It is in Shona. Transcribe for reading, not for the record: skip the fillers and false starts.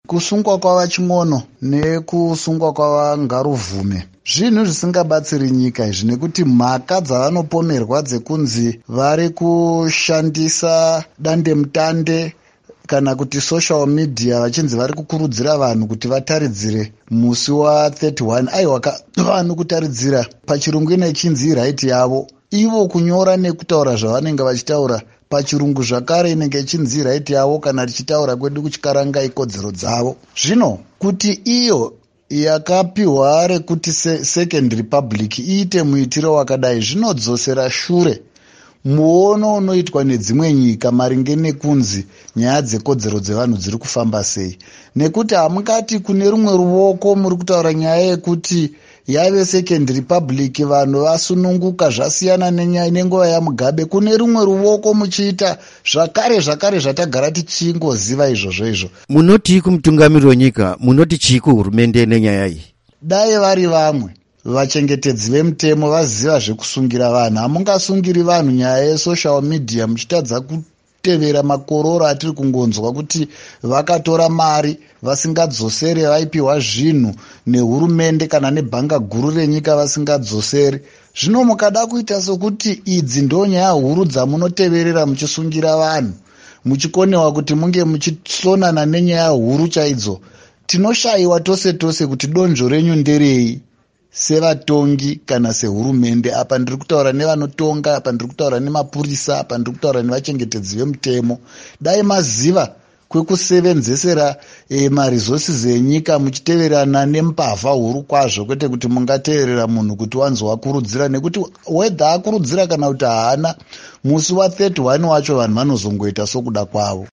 kusungwa kwavachimwono nekusungwa kwavangaruvume zvinhu zvisingabatsiri nyika izvi, nekuti mhaka dzavanopomerwa dzekunzi vari kushandisa dandemutande kana kuti social media vachinzi vari kukurudzira vanhu kuti vataridzire musi wa31. Aiwa, vanhu kutaridzira pachirungu inechinzi right yavo, ivo kunyora nekutaura zvavanenge vachitaura pachirungu zvakare inenge ichinzi right yavo, kana tichitaura kwedu kuchikaranga ikodzero dzavo. Zvino kuti iyo yakapiwa rekuti second republic iite muitiro wakadai zvinodzosera shure muono unoitwa nedzimwe nyika maringe nekunzi nyaya dzekodzero dzevanhu dziri kufamba sei, nekuti hamungati kune rumwe ruoko muri kutaura nyaya yekuti yave second republic vanhu vasununguka zvasiyana nenguva yaMugabe, kune rumwe ruoko muchiita zvakare zvatagara tichingoziva izvozvo. Munoti kumutungamiri wenyika, munoti chii kuhurumende nenyaya iyi? Dai vari vamwe vachengetedzi vemutemo vaziva zvekusungira vanhu, hamungasungiri vanhu nyaya yesocial media muchitadza kutevera makororo atiri kungonzwa kuti vakatora mari vasingadzosere, vaipiwa zvinhu nehurumende kana nebhanga guru renyika vasingadzoseri. Zvino mukada kuita sokuti idzi ndo nyaya huru dzamunoteverera muchisungira vanhu, muchikonewa kuti munge muchisonana nenyaya huru chaidzo, tinoshayiwa tose kuti donzvo renyu nderei sevatongi kana sehurumende. Apa ndiri kutaura nevanotonga, apa ndiri kutaura nemapurisa, apa ndiri kutaura nevachengetedzi vemutemo. Dai maziva kwekusevenzesera maresources enyika muchiteverana nembavha huru kwazvo, kwete kuti mungateverera munhu kuti wanzi akurudzira, nekuti wedha akurudzira kana kuti haana, musi wa31 wacho vanhu vanozongoita sokuda kwavo.